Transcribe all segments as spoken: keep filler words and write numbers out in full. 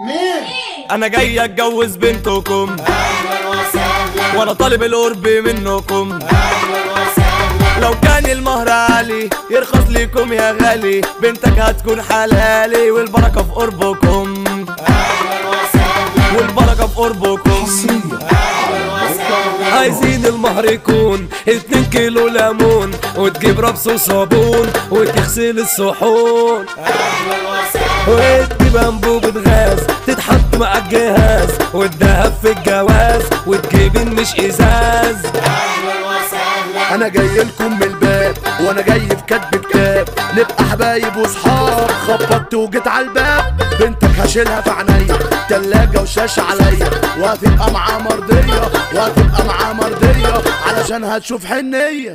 مين؟ انا جاي اتجوز بنتكم، اهلا وسهلا، وانا طالب القرب منكم. اهلا وسهلا، لو كان المهر عالي يرخص ليكم يا غالي، بنتك هتكون حلالي والبركة في قربكم، اهلا وسهلا، والبركة في قربكم. اهلا وسهلا. عايزين المهر يكون اتنين كيلو ليمون، وتجيب ربس وصابون وتغسل الصحون، اهلا وسهلا، وتجيب انبوبة غاز تتحط مع الجهاز، والدهب في الجواز وتجيب النش ازاز. اهلا وسهلا، انا جاي لكم من الباب وانا جاي في كتب كتاب، نبقى حبايب وصحاب. خبطت وجيت على الباب، بنتك هشيلها في عينيا، تلاجة وشاشة عليا، وهتبقى معاه مرضية، وهتبقى معاه مرضية علشان هتشوف حنية.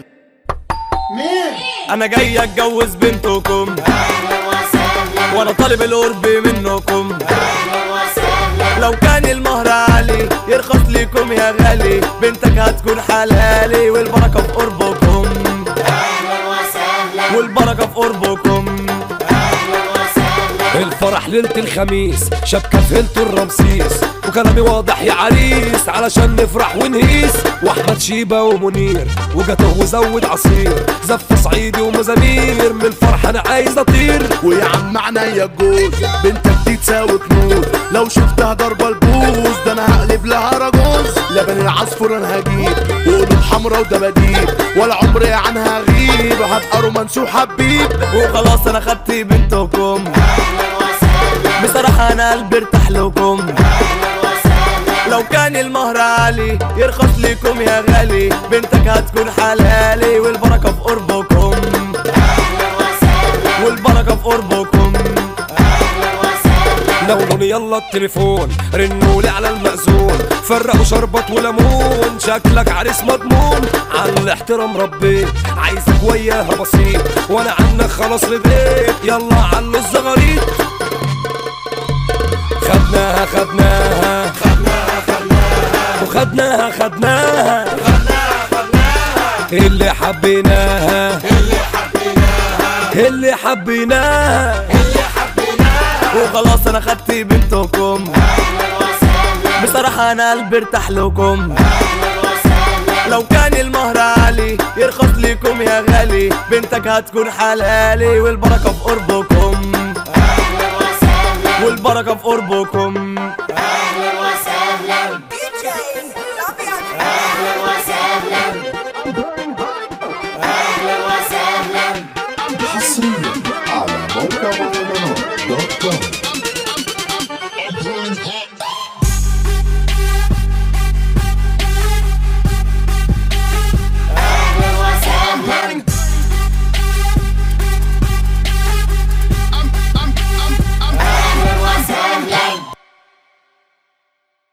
مين؟ انا جاي اتجوز بنتكم، اهلا وسهلا، وانا طالب القرب منكم. اهلا وسهلا، لو كان المهر عالي يرخص ليكم يا غالي، بنتك هتكون حلالي والبركة في قربكم، اهلا وسهلا، والبركة في قربكم. اهلا وسهلا، الفرح ليلة الخميس، شبكة في هيلتون الرمسيس، وكلامي واضح يا عريس علشان نفرح ونهيس. واحمد شيبة ومنير وجاته وزود عصير، زف صعيدي ومزامير، من الفرح انا عايز اطير. ويا عم عينيا الجوز، بنتك دي تساوي كنوز، لو شفتها ضربة البوز ده انا هقلب لها رجوز. لبن العصفور انا هجيب، وقلوب حمرا ودباديب، ولا عمري عنها غيب، هبقى رومانسي وحبيب. وخلاص انا خدت بنتكم، اهلا وسهلا، بصراحة انا قلبي ارتاح لكم. اهلا وسهلا، لو كان المهر عالي يرخص ليكم يا غالي، بنتك هتكون حلالي والبركة في قربكم، اهلا وسهلا، والبركة في قربكم. اهلا وسهلا، ناولوني يلا التليفون، رنولي على المأذون، فرقوا شربط وليمون، شكلك عريس مضمون. عن الاحترام ربيت، عايزك وياها بسيط، وانا عنك خلاص رضيت، يلا علو الزغاريط. خدناها خدناها خدناها خدناها، وخدناها خدناها خدناها خدناها، اللي حبيناها اللي حبيناها، اللي حبيناها. اللي حبيناها. وخلاص انا خدت بنتكم، اهلا وسهلا، بصراحة انا قلبي ارتاح لكم. اهلا وسهلا، لو كان المهر عالي يرخص ليكم يا غالي، بنتك هتكون حلالي والبركة في قربكم، اهلا وسهلا، والبركة في قربكم. اهلا وسهلا، اهلا وسهلا، اهلا وسهلا. حصريا على موقع مهرجانات دوت كوم.